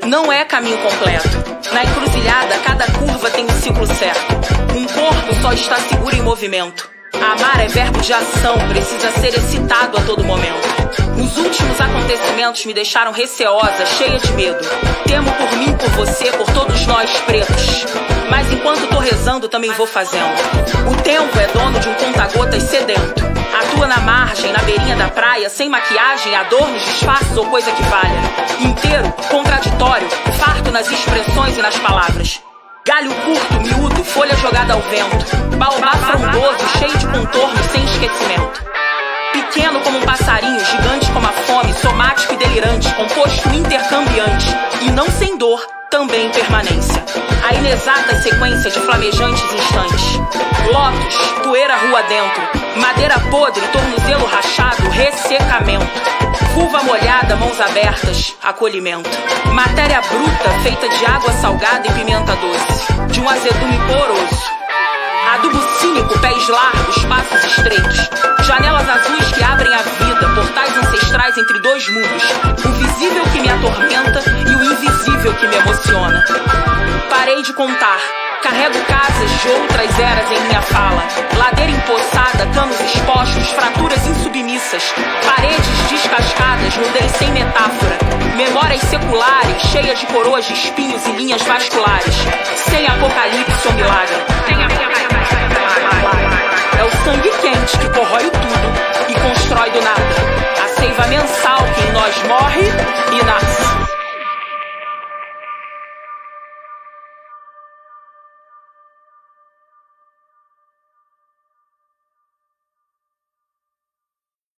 não é caminho completo. Na encruzilhada, cada curva tem um ciclo certo. Um corpo só está seguro em movimento. Amar é verbo de ação, precisa ser excitado a todo momento. Os últimos acontecimentos me deixaram receosa, cheia de medo. Temo por mim, por você, por todos nós pretos. Mas enquanto tô rezando, também vou fazendo. O tempo é dono de um conta-gotas sedento. Atua na margem, na beirinha da praia, sem maquiagem, adornos, disfarces ou coisa que valha. Inteiro, contraditório, farto nas expressões e nas palavras. Galho curto, miúdo, folha jogada ao vento. Baobá frondoso, cheio de contorno, sem esquecimento. Pequeno como um passarinho, gigante como a fome, somático e delirante, composto intercambiante, e não sem dor, também permanência. A inexata sequência de flamejantes instantes. Lótus, poeira rua dentro, madeira podre, tornozelo rachado, ressecamento. Curva molhada, mãos abertas, acolhimento. Matéria bruta, feita de água salgada e pimenta doce, de um azedume poroso. Adubo cínico, pés largos, passos estreitos. Janelas azuis que abrem a vida, portais ancestrais entre dois mundos. O visível que me atormenta e o invisível que me emociona. Parei de contar. Carrego casas de outras eras em minha fala. Ladeira empoçada, canos expostos, fraturas insubmissas. Paredes descascadas, nudez sem metáfora. Memórias seculares, cheias de coroas de espinhos e linhas vasculares. Sem apocalipse ou milagre. Sem apocalipse ou milagre.